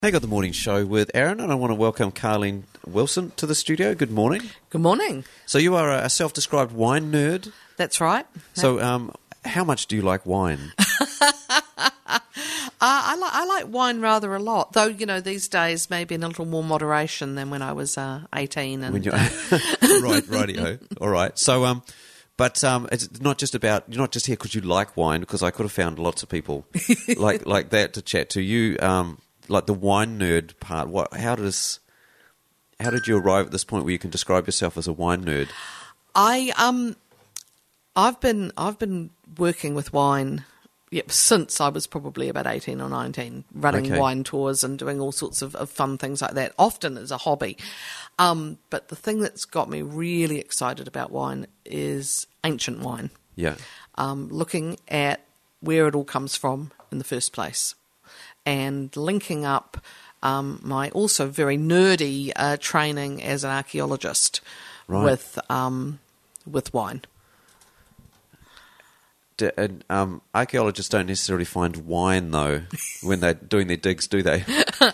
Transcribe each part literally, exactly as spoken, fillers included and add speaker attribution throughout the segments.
Speaker 1: Hey, got the morning show with Aaron, and I want to welcome Carleen Wilson to the studio. Good morning.
Speaker 2: Good morning.
Speaker 1: So you are a self-described wine nerd.
Speaker 2: That's right.
Speaker 1: So um, how much do you like wine?
Speaker 2: Uh, I, li- I like wine rather a lot, though, you know, these days maybe in a little more moderation than when I was uh, eighteen. And
Speaker 1: When you're right, righty-ho. All right. So, um, but um, it's not just about, you're not just here because you like wine, because I could have found lots of people like like that to chat to. You, um, like the wine nerd part, what? How does, how did you arrive at this point where you can describe yourself as a wine nerd?
Speaker 2: I um, I've been I've been working with wine. Yep, since I was probably about eighteen or nineteen, running
Speaker 1: Okay.
Speaker 2: wine tours and doing all sorts of, of fun things like that, often as a hobby. Um, but the thing that's got me really excited about wine is ancient wine,
Speaker 1: Yeah.
Speaker 2: um, looking at where it all comes from in the first place and linking up um, my also very nerdy uh, training as an archaeologist
Speaker 1: Right.
Speaker 2: with um, with wine.
Speaker 1: D- and, um, archaeologists don't necessarily find wine, though, when they're doing their digs, do they?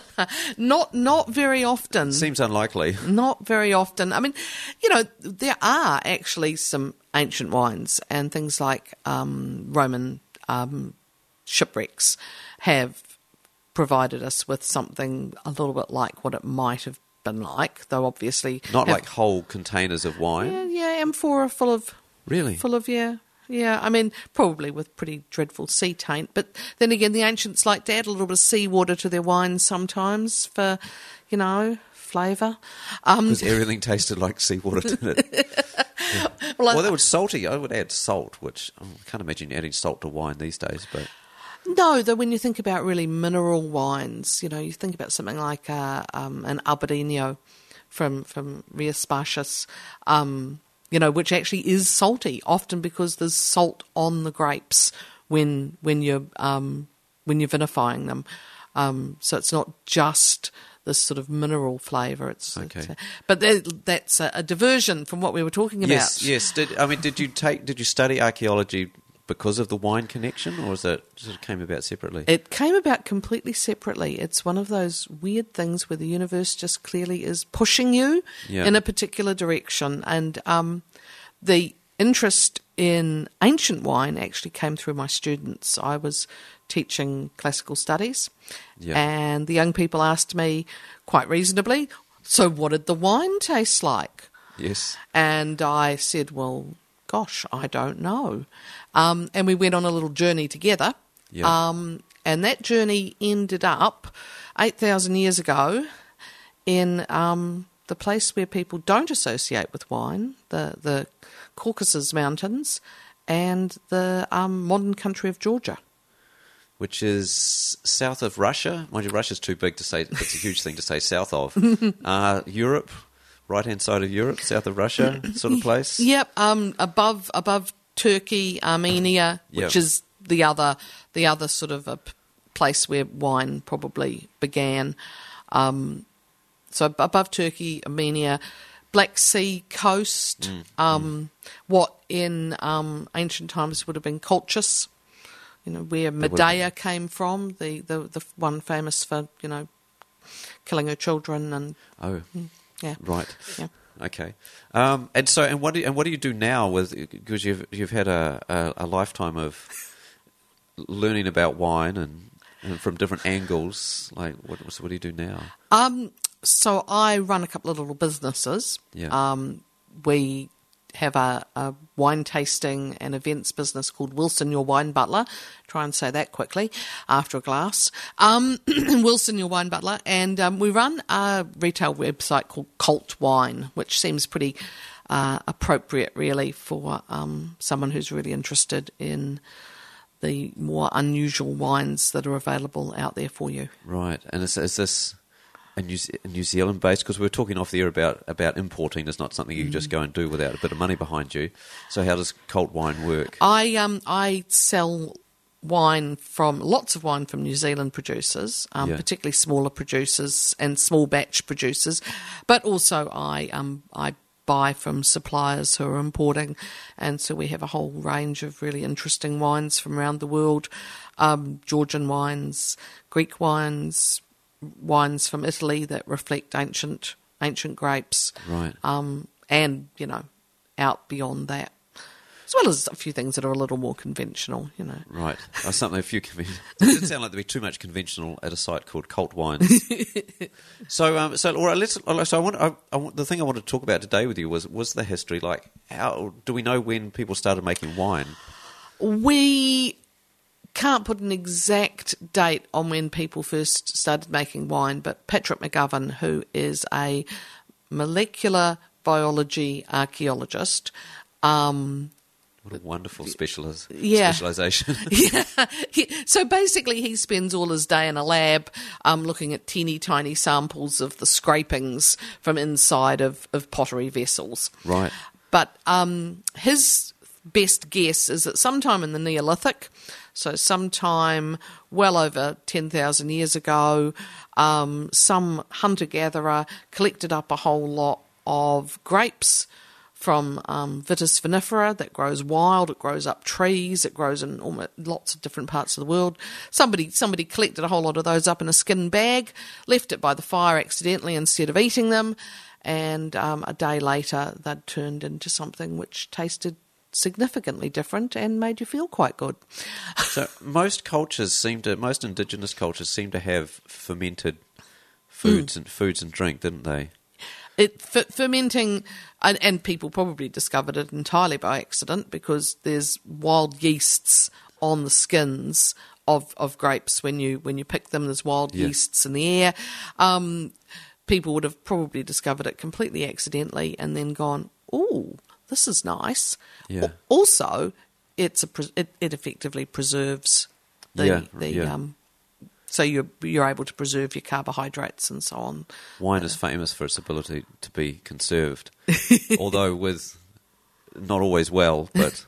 Speaker 2: Not not very often.
Speaker 1: Seems unlikely.
Speaker 2: Not very often. I mean, you know, there are actually some ancient wines, and things like um, Roman um, shipwrecks have provided us with something a little bit like what it might have been like, though obviously
Speaker 1: Not
Speaker 2: have-
Speaker 1: like whole containers of wine.
Speaker 2: yeah, yeah, amphora full of
Speaker 1: Really?
Speaker 2: full of yeah. Yeah, I mean, probably with pretty dreadful sea taint. But then again, the ancients like to add a little bit of seawater to their wines sometimes for, you know, flavour. Um,
Speaker 1: Because everything tasted like seawater, didn't it?
Speaker 2: well, I-
Speaker 1: Well, they were salty. I would add salt, which I can't imagine adding salt to wine these days. But
Speaker 2: no, though when you think about really mineral wines, you know, you think about something like uh, um, an Albardino from, from Rias Baixas, um you know, which actually is salty, often because there's salt on the grapes when when you're um, when you're vinifying them. Um, so it's not just this sort of mineral flavour. It's,
Speaker 1: Okay.
Speaker 2: it's uh, but that, that's a, a diversion from what we were talking about.
Speaker 1: yes, yes. Did I mean? Did you take? Did you study archaeology because of the wine connection, or was it sort of came about separately?
Speaker 2: It came about completely separately. It's one of those weird things where the universe just clearly is pushing you
Speaker 1: Yeah.
Speaker 2: in a particular direction. And um, the interest in ancient wine actually came through my students. I was teaching classical studies,
Speaker 1: Yeah.
Speaker 2: and the young people asked me quite reasonably, so what did the wine taste like?
Speaker 1: Yes.
Speaker 2: And I said, well, gosh, I don't know. Um, and we went on a little journey together.
Speaker 1: Yeah.
Speaker 2: Um, and that journey ended up eight thousand years ago in um, the place where people don't associate with wine, the, the Caucasus Mountains, and the um, modern country of Georgia.
Speaker 1: Which is south of Russia. Mind you, Russia's too big to say. It's a huge thing to say south of. uh, Europe, right-hand side of Europe, south of Russia, sort of place.
Speaker 2: Yep, um, above above Turkey, Armenia, which
Speaker 1: Yep.
Speaker 2: is the other the other sort of a p- place where wine probably began. Um, so ab- above Turkey, Armenia, Black Sea coast, um, what in um, ancient times would have been Colchis, you know, where
Speaker 1: would-
Speaker 2: Medea came from, the, the the one famous for, you know, killing her children and
Speaker 1: Oh,
Speaker 2: yeah,
Speaker 1: right.
Speaker 2: yeah.
Speaker 1: Okay. Um, and so, and what do you, and what do you do now with? Because you've you've had a, a, a lifetime of learning about wine and, and from different angles. Like, what so what do you do now?
Speaker 2: Um, so I run a couple of little businesses.
Speaker 1: Yeah.
Speaker 2: Um, we have a, a wine tasting and events business called Wilson Your Wine Butler. Try and say that quickly after a glass. Um, Wilson Your Wine Butler. And um, we run a retail website called Cult Wine, which seems pretty uh, appropriate, really, for um, someone who's really interested in the more unusual wines that are available out there for you.
Speaker 1: Right. And is, is this a New, Ze- a New Zealand based? Because we were talking off the air about about importing is not something you can just go and do without a bit of money behind you. So how does Cult Wine work?
Speaker 2: I um I sell wine from lots of wine from New Zealand producers, um,
Speaker 1: Yeah.
Speaker 2: particularly smaller producers and small batch producers, but also I um I buy from suppliers who are importing, and so we have a whole range of really interesting wines from around the world, um, Georgian wines, Greek wines, wines from Italy that reflect ancient ancient grapes,
Speaker 1: Right.
Speaker 2: um, and you know, out beyond that, as well as a few things that are a little more conventional, you know.
Speaker 1: Right. Oh, something a few conventional. It didn't sound like there'd be too much conventional at a site called Cult Wines. so, um, so Laura, let's. So, I want, I, I want. The thing I wanted to talk about today with you was was the history. Like, how do we know when people started making wine?
Speaker 2: We can't put an exact date on when people first started making wine, but Patrick McGovern, who is a molecular biology archaeologist, um,
Speaker 1: What a wonderful specialis-
Speaker 2: Yeah.
Speaker 1: specialisation.
Speaker 2: yeah. He, so basically, he spends all his day in a lab um, looking at teeny tiny samples of the scrapings from inside of, of pottery vessels.
Speaker 1: Right.
Speaker 2: But um, his best guess is that sometime in the Neolithic, so sometime well over ten thousand years ago, um, some hunter-gatherer collected up a whole lot of grapes from um, Vitis vinifera that grows wild. It grows up trees. It grows in almost lots of different parts of the world. Somebody somebody collected a whole lot of those up in a skin bag, left it by the fire accidentally instead of eating them, and um, a day later they'd turned into something which tasted significantly different and made you feel quite good.
Speaker 1: So most cultures seem to, most indigenous cultures seem to have fermented foods
Speaker 2: Mm.
Speaker 1: and foods and drink, didn't they?
Speaker 2: It f- fermenting, and, and people probably discovered it entirely by accident because there's wild yeasts on the skins of, of grapes when you when you pick them. There's wild
Speaker 1: Yeah.
Speaker 2: yeasts in the air. Um, people would have probably discovered it completely accidentally and then gone, "Ooh, this is nice."
Speaker 1: Yeah.
Speaker 2: Al- Also, it's a pres- it, it effectively preserves the
Speaker 1: Yeah,
Speaker 2: the
Speaker 1: yeah.
Speaker 2: um. So you're you're able to preserve your carbohydrates and so on.
Speaker 1: Wine is famous for its ability to be conserved, although with not always well. But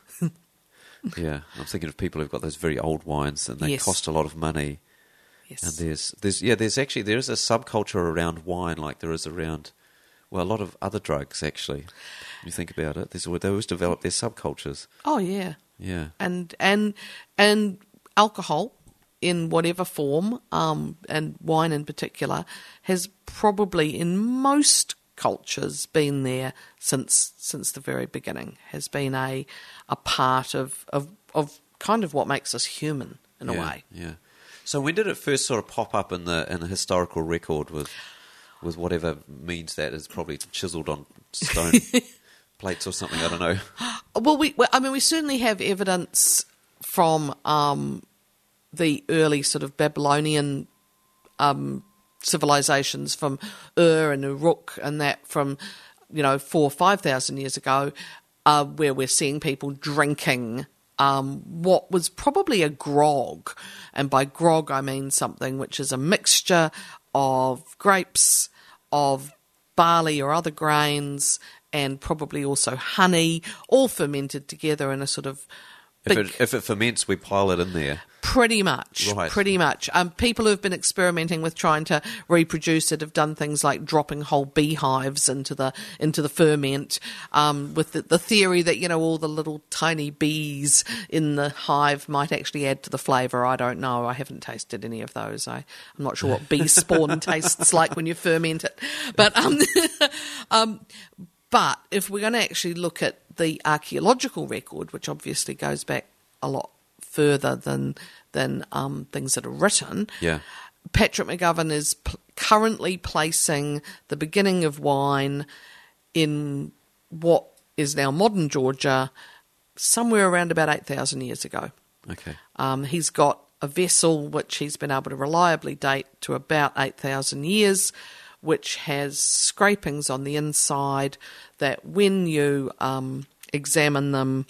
Speaker 1: yeah, I'm thinking of people who've got those very old wines, and they
Speaker 2: Yes.
Speaker 1: cost a lot of money.
Speaker 2: Yes.
Speaker 1: And there's there's yeah, there's actually there is a subculture around wine, like there is around well a lot of other drugs. Actually, when you think about it, there's they always develop their subcultures.
Speaker 2: Oh yeah.
Speaker 1: Yeah,
Speaker 2: and and and alcohol in whatever form, um, and wine in particular, has probably in most cultures been there since since the very beginning. Has been a a part of of, of kind of what makes us human in a
Speaker 1: yeah,
Speaker 2: way.
Speaker 1: Yeah. So when did it first sort of pop up in the in the historical record with with whatever means that is probably chiseled on stone plates or something? I don't know.
Speaker 2: Well, we well, I mean we certainly have evidence from um, the early sort of Babylonian um, civilizations, from Ur and Uruk and that from, you know, four or five thousand years ago, uh, where we're seeing people drinking um, what was probably a grog. And by grog I mean something which is a mixture of grapes, of barley or other grains, and probably also honey, all fermented together in a sort of
Speaker 1: If
Speaker 2: big...
Speaker 1: it, if it ferments, we pile it in there.
Speaker 2: Pretty much,
Speaker 1: Right.
Speaker 2: pretty much. Um, people who have been experimenting with trying to reproduce it have done things like dropping whole beehives into the into the ferment, um, with the, the theory that, you know, all the little tiny bees in the hive might actually add to the flavour. I don't know. I haven't tasted any of those. I, I'm not sure what bee spawn tastes like when you ferment it. But um, um, but if we're going to actually look at the archaeological record, which obviously goes back a lot further than than um, things that are written,
Speaker 1: Yeah.
Speaker 2: Patrick McGovern is p- currently placing the beginning of wine in what is now modern Georgia, somewhere around about eight thousand years ago.
Speaker 1: Okay.
Speaker 2: Um, he's got a vessel which he's been able to reliably date to about eight thousand years, which has scrapings on the inside that when you um, examine them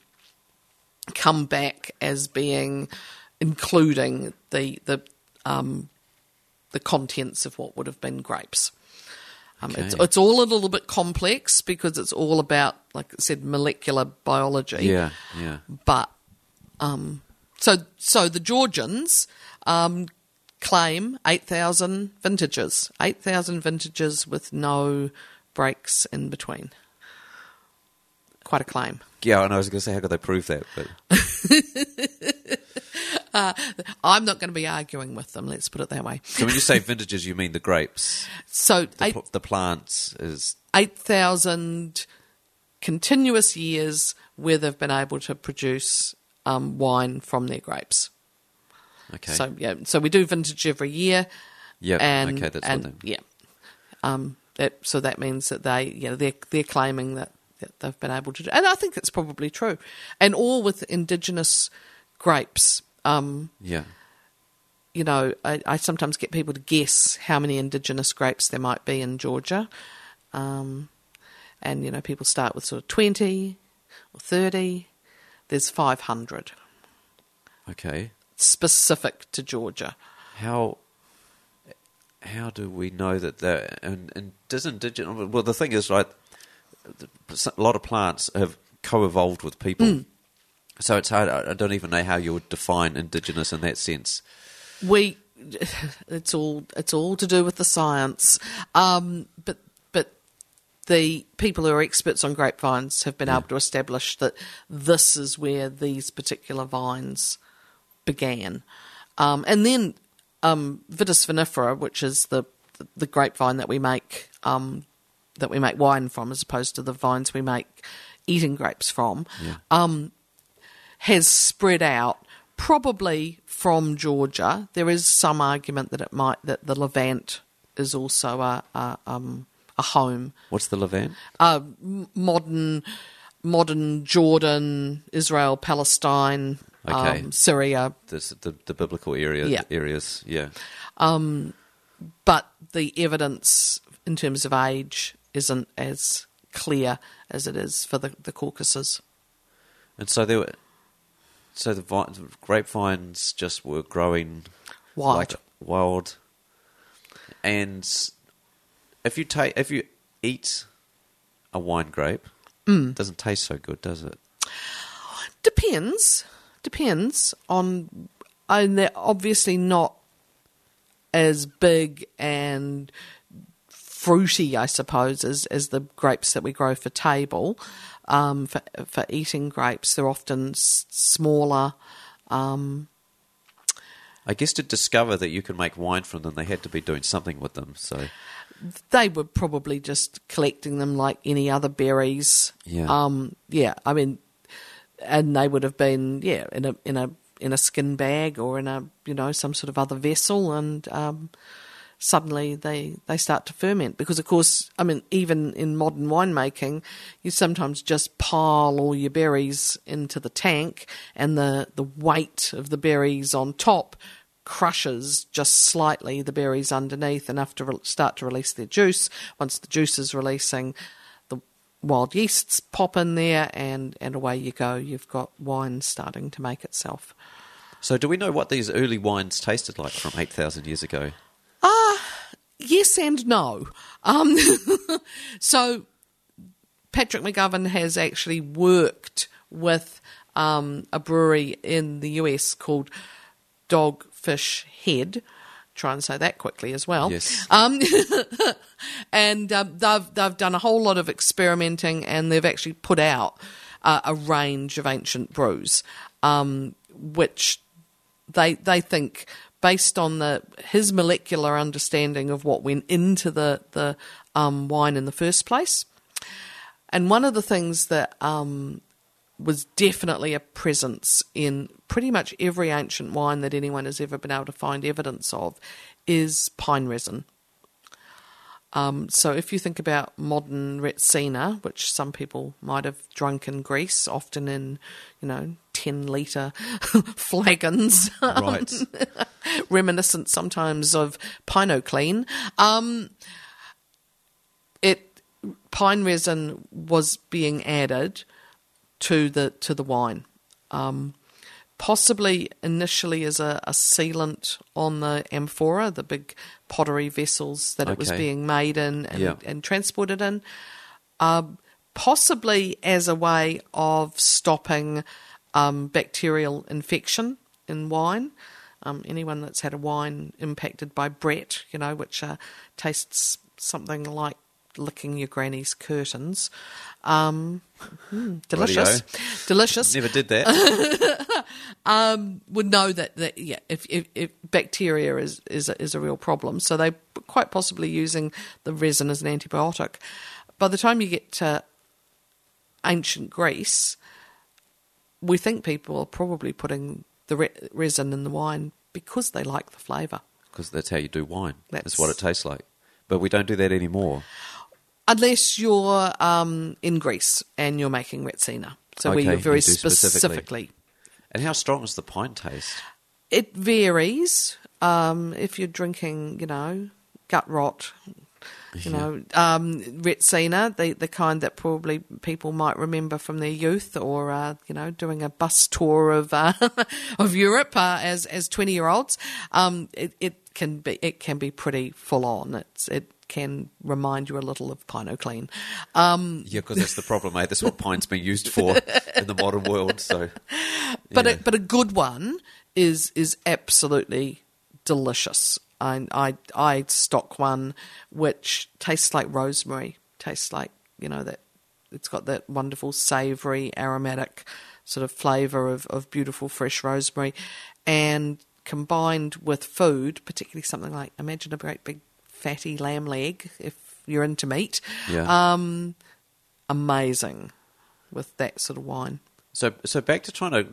Speaker 2: come back as being including the the um, the contents of what would have been grapes. Um, it's,
Speaker 1: Okay.
Speaker 2: it's all a little bit complex because it's all about, like I said, molecular biology.
Speaker 1: Yeah, yeah.
Speaker 2: But um, so so the Georgians um, claim eight thousand vintages, eight thousand vintages with no breaks in between. Quite a claim.
Speaker 1: Yeah, and I was going to say, how could they prove that? But
Speaker 2: uh, I'm not going to be arguing with them, let's put it that way.
Speaker 1: So when you say vintages, you mean the grapes?
Speaker 2: So
Speaker 1: The,
Speaker 2: eight,
Speaker 1: pl- the plants is...
Speaker 2: eight thousand continuous years where they've been able to produce um, wine from their grapes.
Speaker 1: Okay.
Speaker 2: So, yeah, so we do vintage every year.
Speaker 1: Yeah,
Speaker 2: and,
Speaker 1: okay, that's
Speaker 2: and,
Speaker 1: what they...
Speaker 2: Yeah. Um, that, so that means that they, you know, they're, they're claiming that, that they've been able to do, and I think it's probably true. And all with indigenous grapes. Um,
Speaker 1: Yeah.
Speaker 2: you know, I, I sometimes get people to guess how many indigenous grapes there might be in Georgia. Um, and, you know, people start with sort of twenty or thirty. There's five hundred
Speaker 1: Okay.
Speaker 2: specific to Georgia.
Speaker 1: How... How do we know that they're... And, and does indigenous... Well, the thing is, right, a lot of plants have co-evolved with people.
Speaker 2: Mm.
Speaker 1: So it's hard. I don't even know how you would define indigenous in that sense.
Speaker 2: We, it's all it's all to do with the science, um, but but the people who are experts on grapevines have been
Speaker 1: Yeah.
Speaker 2: able to establish that this is where these particular vines began, um, and then um, Vitis vinifera, which is the the grapevine that we make um, that we make wine from, as opposed to the vines we make eating grapes from.
Speaker 1: Yeah.
Speaker 2: Um, has spread out probably from Georgia. There is some argument that it might that the Levant is also a a, um, a home.
Speaker 1: What's the Levant?
Speaker 2: Uh, m- modern modern Jordan, Israel, Palestine,
Speaker 1: Okay.
Speaker 2: um, Syria,
Speaker 1: This, the the biblical area
Speaker 2: Yeah.
Speaker 1: areas, yeah.
Speaker 2: but the evidence in terms of age isn't as clear as it is for the, the Caucasus.
Speaker 1: And so there were, so the, vi- the grapevines just were growing
Speaker 2: Wild.
Speaker 1: like wild. And if you take if you eat a wine grape,
Speaker 2: Mm.
Speaker 1: it doesn't taste so good, does it?
Speaker 2: Depends. Depends on. And they're obviously not as big and fruity, I suppose, as, as the grapes that we grow for table. Um, for for eating grapes, they're often s- smaller. Um,
Speaker 1: I guess to discover that you can make wine from them, they had to be doing something with them. So
Speaker 2: they were probably just collecting them like any other berries.
Speaker 1: Yeah.
Speaker 2: Um, yeah. I mean, and they would have been yeah in a in a in a skin bag or in a you know some sort of other vessel, and um, suddenly they they start to ferment because of course I mean even in modern winemaking you sometimes just pile all your berries into the tank and the the weight of the berries on top crushes just slightly the berries underneath enough to re- start to release their juice. Once the juice is releasing, the wild yeasts pop in there and, and away you go. You've got wine starting to make itself.
Speaker 1: So do we know what these early wines tasted like from eight thousand years ago?
Speaker 2: Yes and no. Um, so Patrick McGovern has actually worked with um, a brewery in the U S called Dogfish Head. Try and say that quickly as well.
Speaker 1: Yes.
Speaker 2: Um, and um, they've they've done a whole lot of experimenting, and they've actually put out uh, a range of ancient brews, um, which they they think, based on the his molecular understanding of what went into the the um, wine in the first place. And one of the things that um, was definitely a presence in pretty much every ancient wine that anyone has ever been able to find evidence of is pine resin. Um, so if you think about modern Retsina, which some people might have drunk in Greece, often in, you know, ten litre flagons,
Speaker 1: Right.
Speaker 2: reminiscent sometimes of Pinoclean, um, it pine resin was being added to the to the wine, um, possibly initially as a, a sealant on the amphora, the big pottery vessels that it was
Speaker 1: Okay.
Speaker 2: being made in and,
Speaker 1: Yeah.
Speaker 2: and transported in, um, possibly as a way of stopping um, bacterial infection in wine. Um, anyone that's had a wine impacted by Brett, you know, which uh, tastes something like licking your granny's curtains. Um, mm, delicious,
Speaker 1: Rightio.
Speaker 2: delicious.
Speaker 1: Never did that.
Speaker 2: Um, would know that, that yeah, if, if, if bacteria is is a, is a real problem, so they quite possibly using the resin as an antibiotic. By the time you get to ancient Greece, we think people are probably putting the re- resin in the wine because they like the flavour.
Speaker 1: Because that's how you do wine. That's,
Speaker 2: That's-
Speaker 1: that's what it tastes like. But we don't do that anymore.
Speaker 2: Unless you're um, in Greece and you're making Retsina. So where
Speaker 1: Okay,
Speaker 2: you're very
Speaker 1: you do specifically.
Speaker 2: specifically.
Speaker 1: And how strong is the pine taste?
Speaker 2: It varies. Um, if you're drinking, you know, gut rot, you
Speaker 1: Yeah.
Speaker 2: know, um, Retsina, the, the kind that probably people might remember from their youth, or, uh, you know, doing a bus tour of uh, of Europe uh, as as twenty-year-olds, um, it, it can be it can be pretty full on. It's it can remind you a little of Pinot Clean. Um,
Speaker 1: Yeah, because that's the problem, mate. That's what pine's been used for in the modern world. So,
Speaker 2: But
Speaker 1: yeah.
Speaker 2: a, but a good one is is absolutely delicious. I, I I stock one which tastes like rosemary. Tastes like, you know, that it's got that wonderful savoury aromatic sort of flavour of, of beautiful fresh rosemary, and combined with food, particularly something like, imagine a great big fatty lamb leg if you're into meat.
Speaker 1: Yeah.
Speaker 2: Um, amazing with that sort of wine.
Speaker 1: So, so back to trying to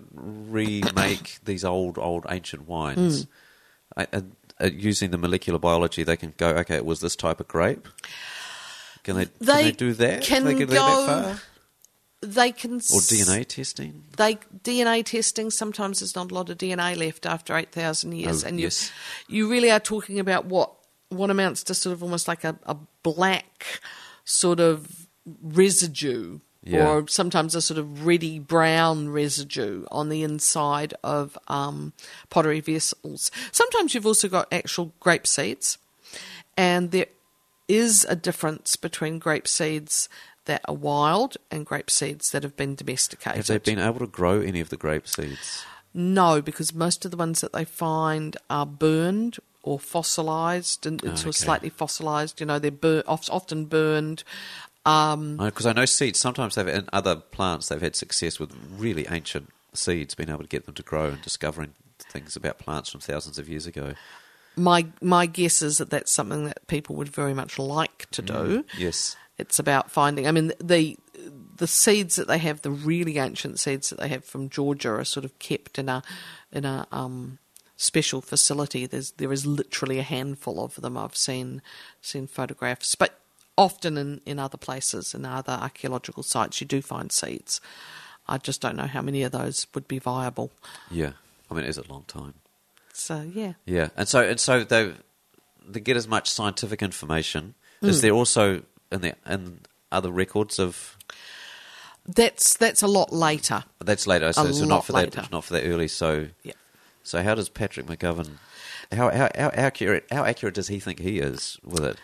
Speaker 1: remake these old, old ancient wines.
Speaker 2: Hmm.
Speaker 1: I, I, uh, using the molecular biology, they can go, okay, it was this type of grape. Can they, can
Speaker 2: They
Speaker 1: they do that?
Speaker 2: can
Speaker 1: they can
Speaker 2: go-
Speaker 1: go that far?
Speaker 2: They can
Speaker 1: Or D N A testing?
Speaker 2: They D N A testing. Sometimes there's not a lot of D N A left after eight thousand years,
Speaker 1: Oh,
Speaker 2: and you
Speaker 1: yes.
Speaker 2: you really are talking about what what amounts to sort of almost like a, a black sort of residue,
Speaker 1: Yeah.
Speaker 2: or sometimes a sort of reddy brown residue on the inside of um, pottery vessels. Sometimes you've also got actual grape seeds, and there is a difference between grape seeds that are wild and grape seeds that have been domesticated.
Speaker 1: Have they been able to grow any of the grape seeds?
Speaker 2: No, because most of the ones that they find are burned or fossilised, and
Speaker 1: Oh,
Speaker 2: sort of
Speaker 1: okay.
Speaker 2: slightly fossilised. You know, they're bur- oft- often burned. Um,
Speaker 1: Because I know seeds, sometimes they've, in other plants, they've had success with really ancient seeds, being able to get them to grow and discovering things about plants from thousands of years ago.
Speaker 2: my my guess is that that's something that people would very much like to do.
Speaker 1: Yes.
Speaker 2: It's about finding. I mean, the the seeds that they have, the really ancient seeds that they have from Georgia, are sort of kept in a in a um, special facility. There's there is literally a handful of them. I've seen seen photographs, but often in, in other places, in other archaeological sites, you do find seeds. I just don't know how many of those would be viable.
Speaker 1: Yeah. I mean, it is a long time.
Speaker 2: So yeah,
Speaker 1: Yeah. And so, and so they they get as much scientific information.
Speaker 2: Mm.
Speaker 1: Is there also in the in other records of
Speaker 2: that's that's a lot later.
Speaker 1: that's later? So, so
Speaker 2: lot
Speaker 1: not for
Speaker 2: later.
Speaker 1: that, not for that early. So,
Speaker 2: Yeah.
Speaker 1: so how does Patrick McGovern? How, how how accurate how accurate does he think he is with it?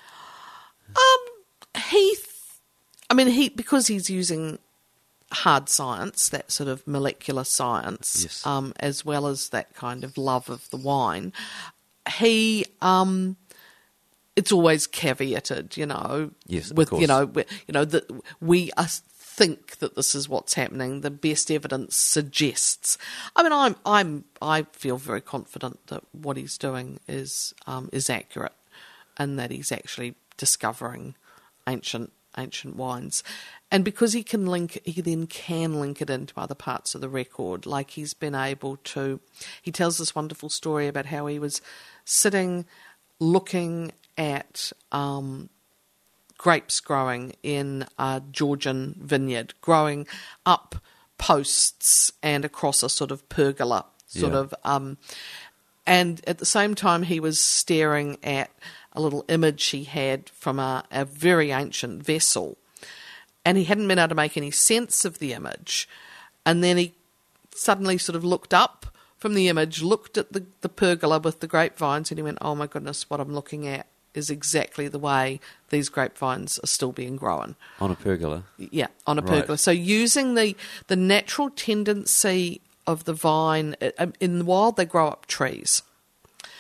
Speaker 2: Um, he, th- I mean, he because he's using hard science, that sort of molecular science,
Speaker 1: Yes.
Speaker 2: um, as well as that kind of love of the wine. He, um, it's always caveated, you know,
Speaker 1: Yes, of
Speaker 2: with
Speaker 1: course.
Speaker 2: you know, we, you know that we are, think that this is what's happening. The best evidence suggests. I mean, I'm, I'm, I feel very confident that what he's doing is um, is accurate, and that he's actually discovering ancient ancient wines. And because he can link, he then can link it into other parts of the record. Like he's been able to, he tells this wonderful story about how he was sitting looking at um, grapes growing in a Georgian vineyard, growing up posts and across a sort of pergola, sort
Speaker 1: Yeah.
Speaker 2: of. Um, and at the same time, he was staring at a little image he had from a, a very ancient vessel. And he hadn't been able to make any sense of the image. And then he suddenly sort of looked up from the image, looked at the, the pergola with the grapevines, and he went, oh my goodness, what I'm looking at is exactly the way these grapevines are still being grown.
Speaker 1: On a pergola.
Speaker 2: Yeah, on a
Speaker 1: Right.
Speaker 2: pergola. So using the, the natural tendency of the vine, um, in the wild they grow up trees.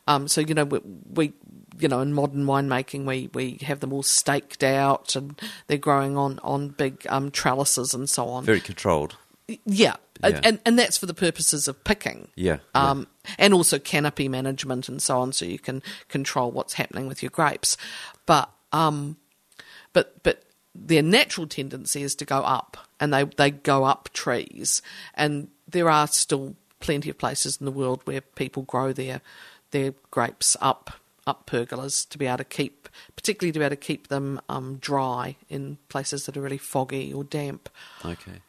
Speaker 2: Um, so, you know, we, we, you know, in modern winemaking, we, we have them all staked out and they're growing on, on big um, trellises and so on.
Speaker 1: Very controlled.
Speaker 2: Yeah.
Speaker 1: Yeah.
Speaker 2: And and that's for the purposes of picking.
Speaker 1: Yeah.
Speaker 2: Um, yeah. And also canopy management and so on, so you can control what's happening with your grapes. But um, but but their natural tendency is to go up, and they, they go up trees. And there are still plenty of places in the world where people grow their their grapes up up pergolas to be able to keep, particularly to be able to keep them um, dry in places that are really foggy or damp.
Speaker 1: Okay.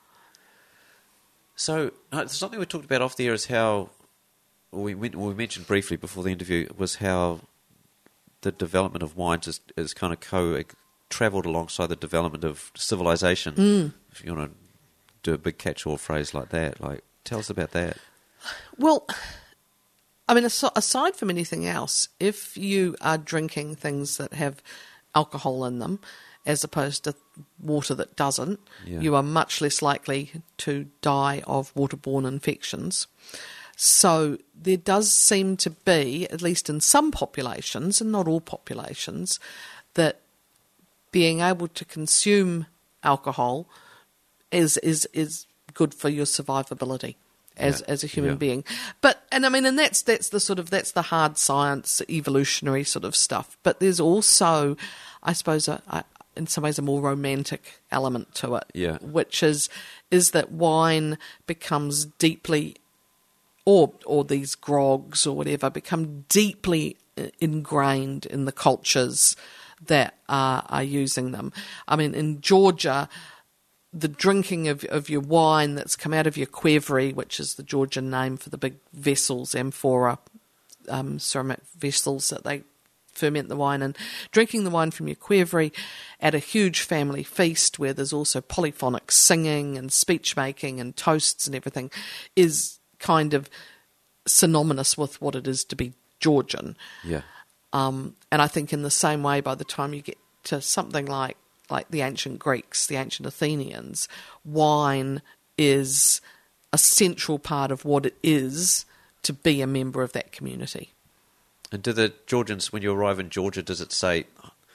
Speaker 1: So uh, something we talked about off the air is how we we mentioned briefly before the interview was how the development of wines is, is kind of co travelled alongside the development of civilization. Mm. If you want to do a big catch-all phrase like that, like tell us about that.
Speaker 2: Well, I mean, aside from anything else, if you are drinking things that have alcohol in them, as opposed to water that doesn't, yeah. you are much less likely to die of waterborne infections. So there does seem to be, at least in some populations, and not all populations, that being able to consume alcohol is is is good for your survivability as yeah. as a human yeah. being. But and I mean, and that's that's the sort of that's the hard science, evolutionary sort of stuff. But there's also, I suppose, a, a in some ways a more romantic element to it,
Speaker 1: yeah.
Speaker 2: which is is that wine becomes deeply, or or these grogs or whatever, become deeply ingrained in the cultures that are, are using them. I mean, in Georgia, the drinking of, of your wine that's come out of your qvevri, which is the Georgian name for the big vessels, amphora, um, ceramic vessels that they ferment the wine in, drinking the wine from your qvevri at a huge family feast where there's also polyphonic singing and speech making and toasts and everything, is kind of synonymous with what it is to be Georgian.
Speaker 1: Yeah.
Speaker 2: Um, and I think in the same way, by the time you get to something like like the ancient Greeks, the ancient Athenians, wine is a central part of what it is to be a member of that community.
Speaker 1: And do the Georgians, when you arrive in Georgia, does it say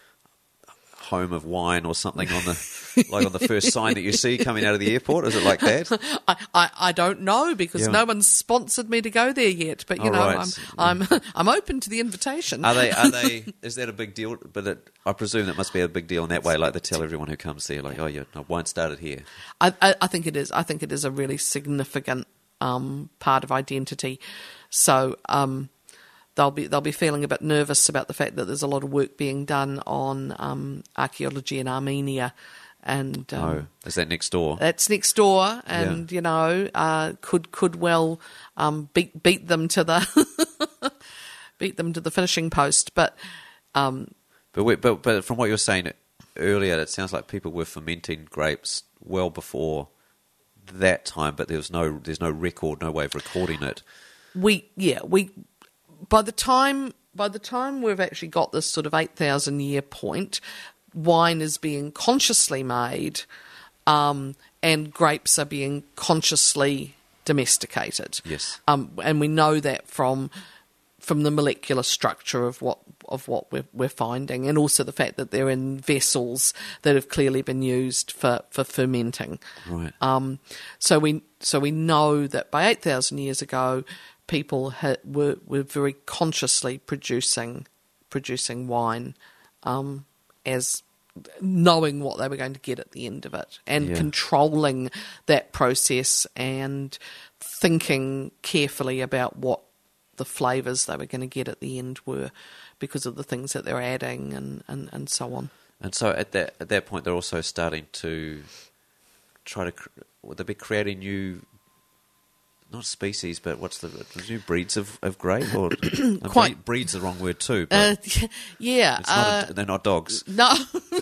Speaker 1: home of wine or something on the like on the first sign that you see coming out of the airport? Is it like that?
Speaker 2: I, I, I don't know because
Speaker 1: yeah.
Speaker 2: no one's sponsored me to go there yet. But you
Speaker 1: oh,
Speaker 2: know,
Speaker 1: right.
Speaker 2: I'm I'm I'm open to the invitation.
Speaker 1: Are they? Are they? Is that a big deal? But it, I presume that must be a big deal in that way. Like they tell everyone who comes there, like, oh yeah, no, wine started here.
Speaker 2: I, I I think it is. I think it is a really significant um, part of identity. So. Um, They'll be they'll be feeling a bit nervous about the fact that there's a lot of work being done on um, archaeology in Armenia, and um,
Speaker 1: oh, is that next door?
Speaker 2: That's next door, and yeah. you know uh, could could well um, beat beat them to the beat them to the finishing post. But um,
Speaker 1: but, we, but but from what you were saying earlier, it sounds like people were fermenting grapes well before that time, but there was no there's no record, no way of recording it.
Speaker 2: We yeah we. By the time by the time we've actually got this sort of eight thousand year point, wine is being consciously made, um, and grapes are being consciously domesticated.
Speaker 1: Yes,
Speaker 2: um, and we know that from from the molecular structure of what of what we're, we're finding, and also the fact that they're in vessels that have clearly been used for, for fermenting.
Speaker 1: Right.
Speaker 2: Um, so we so we know that by eight thousand years ago, people had, were were very consciously producing producing wine, um, as knowing what they were going to get at the end of it, and
Speaker 1: yeah.
Speaker 2: controlling that process and thinking carefully about what the flavours they were going to get at the end were, because of the things that they're adding and, and, and so on.
Speaker 1: And so at that at that point, they're also starting to try to would they be creating new. Not species, but what's the, the new breeds of, of grape? Or Quite, breed's the wrong word too. But
Speaker 2: uh, yeah,
Speaker 1: it's not
Speaker 2: uh,
Speaker 1: a, they're not dogs.
Speaker 2: No,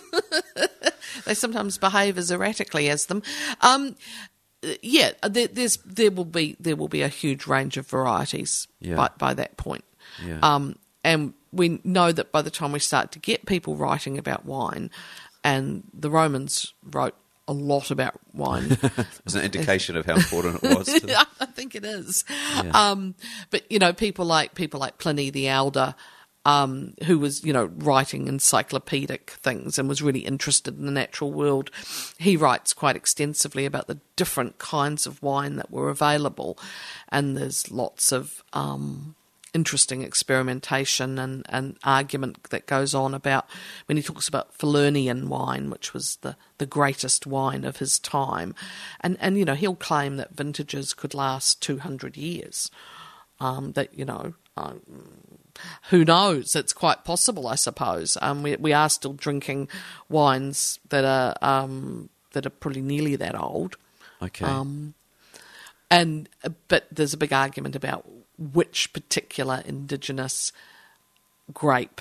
Speaker 2: they sometimes behave as erratically as them. Um, yeah, there, there's there will be there will be a huge range of varieties
Speaker 1: yeah.
Speaker 2: by by that point.
Speaker 1: Yeah.
Speaker 2: Um, and we know that by the time we start to get people writing about wine, and the Romans wrote a lot about wine.
Speaker 1: It's an indication of how important it was. To...
Speaker 2: I think it is.
Speaker 1: Yeah.
Speaker 2: Um, but, you know, people like people like Pliny the Elder, um, who was, you know, writing encyclopedic things and was really interested in the natural world, he writes quite extensively about the different kinds of wine that were available. And there's lots of um, interesting experimentation and, and argument that goes on about when he talks about Falernian wine, which was the, the greatest wine of his time. And, and, you know, he'll claim that vintages could last two hundred years. Um, that, you know... Um, Who knows? It's quite possible, I suppose. Um, we we are still drinking wines that are um, that are pretty nearly that old.
Speaker 1: Okay.
Speaker 2: Um, and but there's a big argument about which particular indigenous grape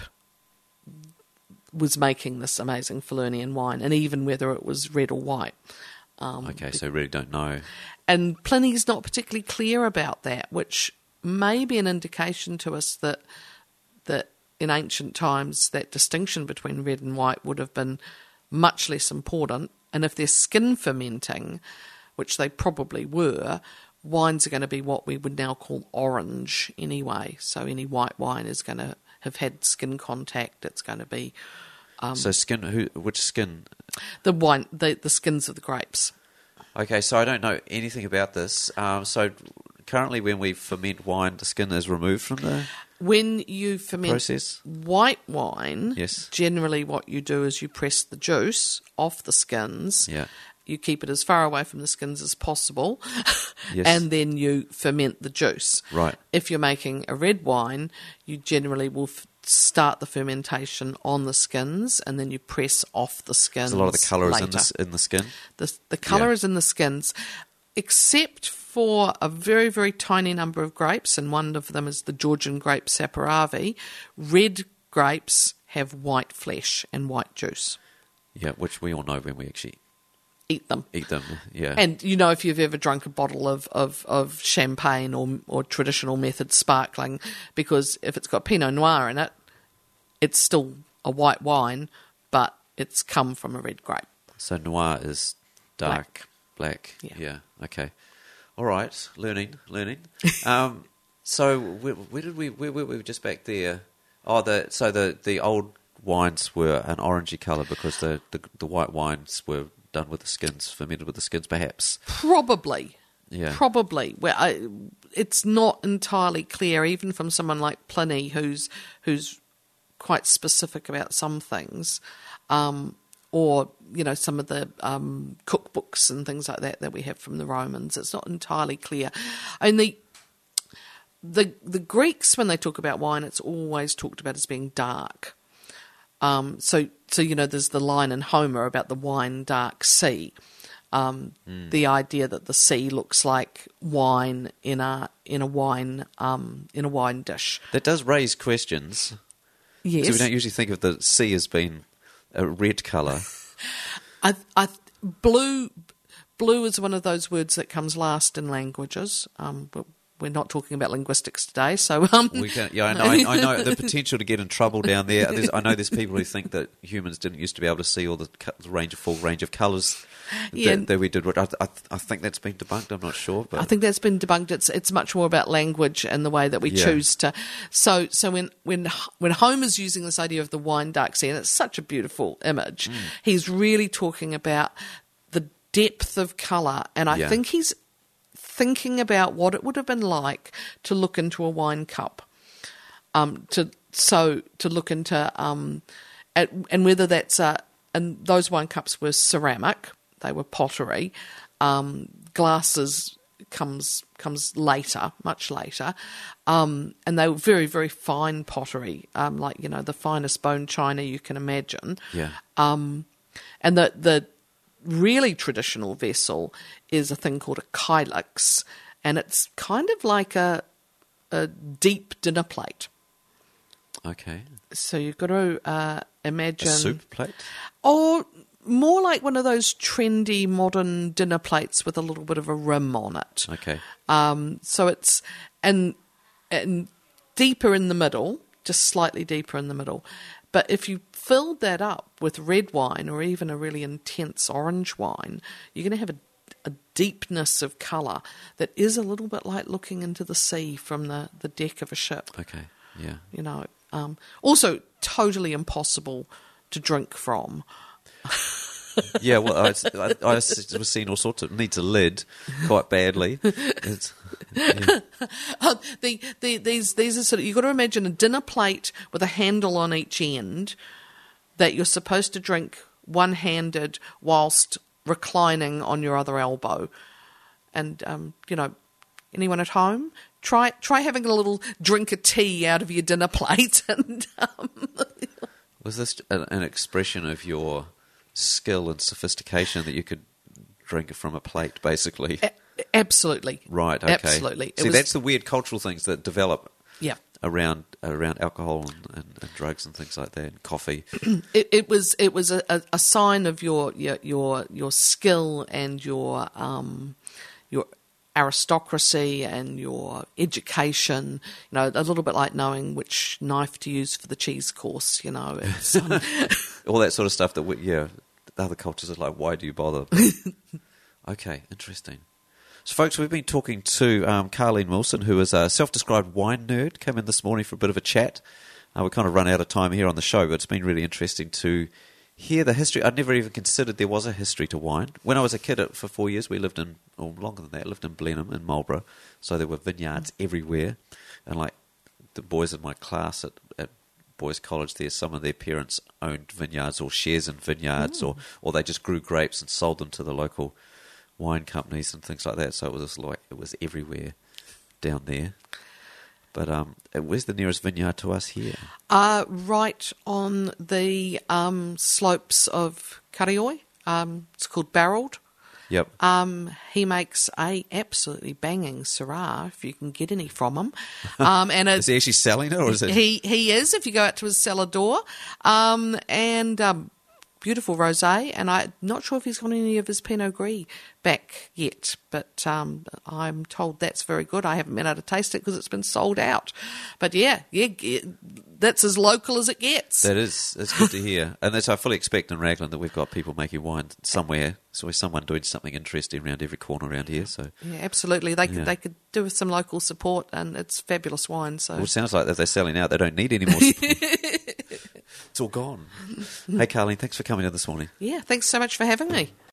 Speaker 2: was making this amazing Falernian wine, and even whether it was red or white. Um,
Speaker 1: okay, so really don't know.
Speaker 2: And Pliny's not particularly clear about that, which may be an indication to us that that in ancient times that distinction between red and white would have been much less important. And if they're skin fermenting, which they probably were, wines are going to be what we would now call orange anyway. So any white wine is going to have had skin contact. It's going to be
Speaker 1: Um, so skin, who? Which skin?
Speaker 2: The wine, the, the skins of the grapes.
Speaker 1: Okay, so I don't know anything about this. Um, so currently when we ferment wine, the skin is removed from the
Speaker 2: When you ferment
Speaker 1: process?
Speaker 2: white wine,
Speaker 1: Yes.
Speaker 2: generally what you do is you press the juice off the skins.
Speaker 1: Yeah.
Speaker 2: You keep it as far away from the skins as possible,
Speaker 1: Yes.
Speaker 2: and then you ferment the juice.
Speaker 1: Right.
Speaker 2: If you're making a red wine, you generally will f- start the fermentation on the skins, and then you press off the skins.
Speaker 1: So a lot of the colour is in
Speaker 2: later.
Speaker 1: the, in the skin?
Speaker 2: The, the colour
Speaker 1: Yeah.
Speaker 2: is in the skins, except for a very, very tiny number of grapes, and one of them is the Georgian grape Saperavi. Red grapes have white flesh and white juice.
Speaker 1: Yeah, which we all know when we actually
Speaker 2: Eat them.
Speaker 1: eat them. Yeah.
Speaker 2: And, you know, if you've ever drunk a bottle of, of, of champagne or or traditional method sparkling, because if it's got Pinot Noir in it, it's still a white wine, but it's come from a red grape.
Speaker 1: So noir is dark, black.
Speaker 2: Yeah.
Speaker 1: Yeah. Okay. All right. Learning, learning. um, so where, where did we? Where, where were we just back there? Oh, the so the, the old wines were an orangey colour because the, the the white wines were done with the skins, fermented with the skins, perhaps.
Speaker 2: Probably.
Speaker 1: Yeah.
Speaker 2: Probably. Well, I, it's not entirely clear, even from someone like Pliny, who's who's quite specific about some things, um, or you know some of the um, cookbooks and things like that that we have from the Romans. It's not entirely clear. And the the the Greeks, when they talk about wine, it's always talked about as being dark. Um, so, so you know, there's the line in Homer about the wine dark sea. Um, mm. The idea that the sea looks like wine in a in a wine um, in a wine dish.
Speaker 1: That does raise questions.
Speaker 2: Yes,
Speaker 1: So we don't usually think of the sea as being a red colour.
Speaker 2: I, I, blue, blue is one of those words that comes last in languages. Um, but we're not talking about linguistics today, so um,
Speaker 1: we can, yeah, I know, I, I know the potential to get in trouble down there. There's, I know there's people who think that humans didn't used to be able to see all the, co- the range of full range of colours
Speaker 2: Yeah.
Speaker 1: that, that we did. I, I, I think that's been debunked. I'm not sure, but
Speaker 2: I think that's been debunked. It's it's much more about language and the way that we
Speaker 1: Yeah.
Speaker 2: choose to. So so when when when Homer's using this idea of the wine dark sea, and it's such a beautiful image,
Speaker 1: Mm.
Speaker 2: he's really talking about the depth of colour, and I
Speaker 1: Yeah.
Speaker 2: think he's thinking about what it would have been like to look into a wine cup, um, to so to look into um, at, and whether that's a and those wine cups were ceramic, they were pottery, um, glasses comes comes later, much later, um, and they were very very fine pottery, um, like you know the finest bone china you can imagine,
Speaker 1: yeah,
Speaker 2: um, and the the really traditional vessel is a thing called a kylix, and it's kind of like a a deep dinner plate.
Speaker 1: okay,
Speaker 2: So you've got to uh, imagine
Speaker 1: a soup plate.
Speaker 2: or more like one of those trendy modern dinner plates with a little bit of a rim on it.
Speaker 1: Okay,
Speaker 2: Um, so it's and and deeper in the middle, just slightly deeper in the middle. But if you filled that up with red wine or even a really intense orange wine, you're going to have a, a deepness of colour that is a little bit like looking into the sea from the, the deck of a ship.
Speaker 1: Okay, yeah.
Speaker 2: You know, um, also totally impossible to drink from.
Speaker 1: Yeah, well, I, I, I was seeing all sorts of needs a lid quite badly. It's, yeah.
Speaker 2: uh, the, the, these these are sort of, you've got to imagine a dinner plate with a handle on each end that you're supposed to drink one-handed whilst reclining on your other elbow. And um, you know, anyone at home, try try having a little drink of tea out of your dinner plate. And um,
Speaker 1: was this an, an expression of your skill and sophistication that you could drink it from a plate, basically?
Speaker 2: A- absolutely.
Speaker 1: Right, okay.
Speaker 2: Absolutely. It
Speaker 1: See,
Speaker 2: was,
Speaker 1: that's the weird cultural things that develop
Speaker 2: yeah.
Speaker 1: around around alcohol and, and, and drugs and things like that, and coffee.
Speaker 2: It, it was it was a, a, a sign of your your your, your skill and your um, your aristocracy and your education. You know, a little bit like knowing which knife to use for the cheese course. You know, it's, um,
Speaker 1: all that sort of stuff that we, yeah, other cultures are like, why do you bother? Okay, interesting. So, folks, we've been talking to um, Carleen Wilson, who is a self-described wine nerd, came in this morning for a bit of a chat. Uh, we kind of run out of time here on the show, but it's been really interesting to hear the history. I'd never even considered there was a history to wine. When I was a kid, uh, for four years, we lived in, or longer than that, lived in Blenheim in Marlborough, so there were vineyards everywhere. And, like, the boys in my class at, at Boys College there, some of their parents owned vineyards or shares in vineyards,
Speaker 2: Mm.
Speaker 1: or, or they just grew grapes and sold them to the local wine companies and things like that. So it was just like it was everywhere down there. But um, where's the nearest vineyard to us here?
Speaker 2: Uh, right on the um, slopes of Karioi. Um, it's called Barreled.
Speaker 1: Yep.
Speaker 2: Um, he makes a absolutely banging Syrah, if you can get any from him. Um, and
Speaker 1: Is he actually selling it, or is it?
Speaker 2: He he is. If you go out to his cellar door, um, and um, beautiful rosé. And I'm not sure if he's got any of his Pinot Gris back yet, but um, I'm told that's very good. I haven't been able to taste it because it's been sold out. But yeah, yeah, that's as local as it gets.
Speaker 1: That is. It's good to hear, and that's I fully expect in Raglan that we've got people making wine somewhere. So there's someone doing something interesting around every corner around here. So
Speaker 2: yeah, absolutely. They could
Speaker 1: Yeah.
Speaker 2: they could do with some local support, and it's fabulous wine. So
Speaker 1: well, it sounds like if they're selling out, they don't need any more support. It's all gone. Hey, Carleen, thanks for coming in this morning.
Speaker 2: yeah, thanks so much for having me.